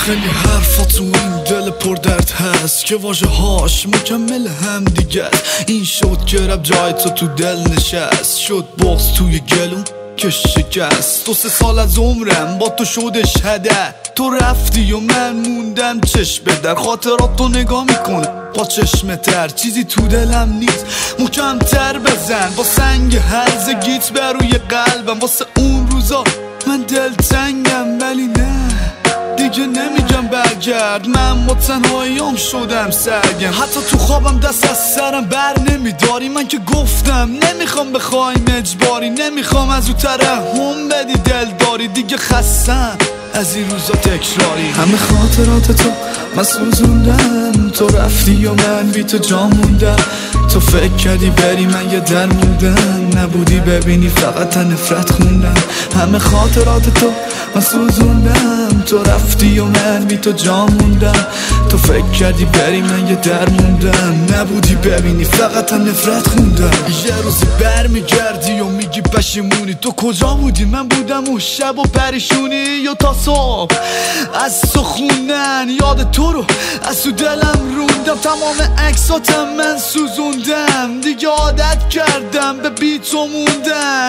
خیلی حرفا تو این دل پر درد هست که واژه هاش مکمل هم دیگه است. این شد که رب جای تو دل نشست، شد بغض توی گلون که شکست. 2-3 سال از عمرم با تو شدش هدر، تو رفتی و من موندم چشم به در. خاطرات تو نگاه میکنم با چشم تر، چیزی تو دلم نیست محکم‌تر بزن. با سنگ هرزگیت بر روی قلبم، واسه اون روزا من دلتنگم. ولی نه دیگه نمیگم برگرد، من با تنهاییام شدم سرگم. حتی تو خوابم دست از سرم بر نمیداری، من که گفتم نمیخوام بخوایم اجباری. نمیخوام از اون ترحم بدی دلداری، دیگه خستم از این روزا تکراری. همه خاطرات تو من سوزوندم، تو رفتی و من بی تو جا موندم. تو فکر کردی بری من یه در موندم، نبودی ببینی فقط نفرت خوندم. همه خاطرات تو من سوزوندم، تو رفتی و من بی تو جا موندم. تو فکر کردی بری من یه در موندم، نبودی ببینی فقط نفرت خوندم. یه روزی برمیگردی و میگی پشیمونی، تو کجا بودی؟ من بودم اون شب و پریشونی یا تا صبح از تو خوندن. یاد تو رو از تو دلم روندم، تمام عکساتم من سوزوندم. دیگه عادت کردم به بی تو موندن.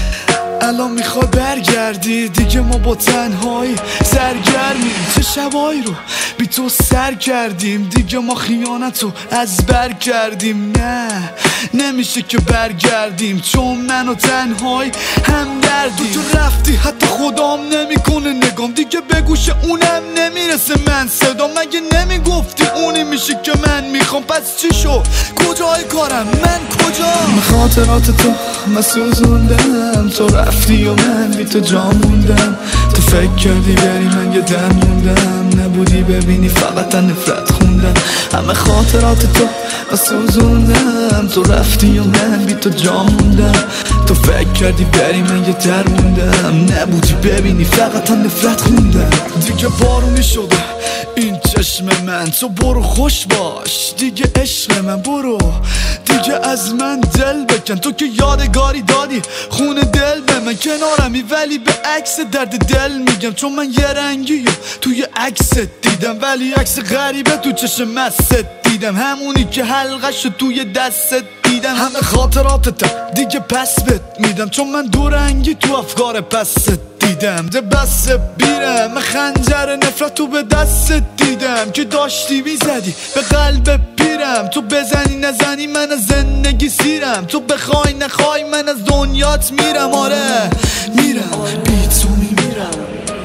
الان میخوای برگردی، دیگه ما با تنهایی سرگرمیم. چه شبایی رو بی تو سر کردیم، دیگه ما خیانتو از بر کردیم. نه نمیشه که برگردیم، چون من و تنهایی هم دردیم. تو رفتی حتی خدام نمیکنه نگام، دیگه به گوش اونم نمیرسه من صدام. مگه نمیگفتی اونی میشه که من میخوام؟ پس چی شو؟ کجای کارم من کجا؟ خاطرات تو من سوزوندم، تو رفتی و من بی تو جا موندم. تو فکر کردی بری من یه در موندم، نبودی ببینی فقط نفرت خوندم. همه خاطرات تو من سوزوندم، تو رفتی و من بی تو جا موندم. تو فکر کردی بری من یه در موندم، نبودی ببینی فقط نفرت خوندم. دیگه بارونی شده این چشم من، تو برو خوش باش دیگه عشق من. برو دیگه از من دل بکن، تو که یادگاری دادی خون دل به من. کنارمی ولی به عکس درد دل میگم، چون من یه رنگی توی عکست دیدم، ولی عکس غریبه تو چشم مست دیدم. همونی که حلقشو توی دستت دیدم. همه خاطراتت دیگه پس بهت میدم، چون من دو رنگی تو افکار پست دیدم. ده بس بیرم من خنجر نفرت تو به دستت دیدم، که داشتی میزدی به قلب پیرم. تو بزنی نزنی من از زندگی سیرم، تو بخوای نخوای من از دنیات میرم. آره میرم بی تو میمیرم.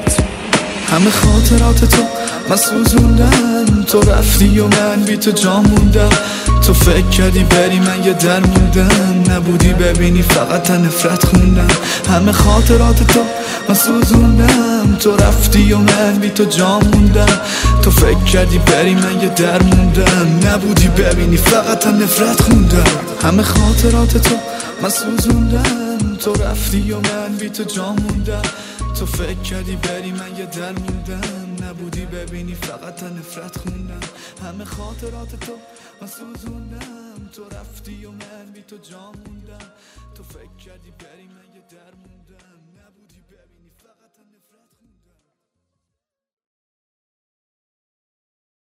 همه خاطرات تو من سوزوندم، تو رفتی و من بی تو جا موندم. تو فکر کردی بری من یه در موندم، نبودی ببینی فقط نفرت خوندم. همه خاطرات تو من سوزوندم، تو رفتی و من بی تو جا موندم. تو فکر کردی بری من یه در موندم، نبودی ببینی فقط نفرت خوندم. همه خاطرات تو من سوزوندم، تو رفتی و من بی تو جا موندم. تو فکر کردی بری من یه در موندم، نبودی ببینی فقط نفرت خوندم. همه خاطرات تو من سوزوندم، تو رفتی و من بی تو جا موندم. تو فکر کردی بری من یه در موندم، نبودی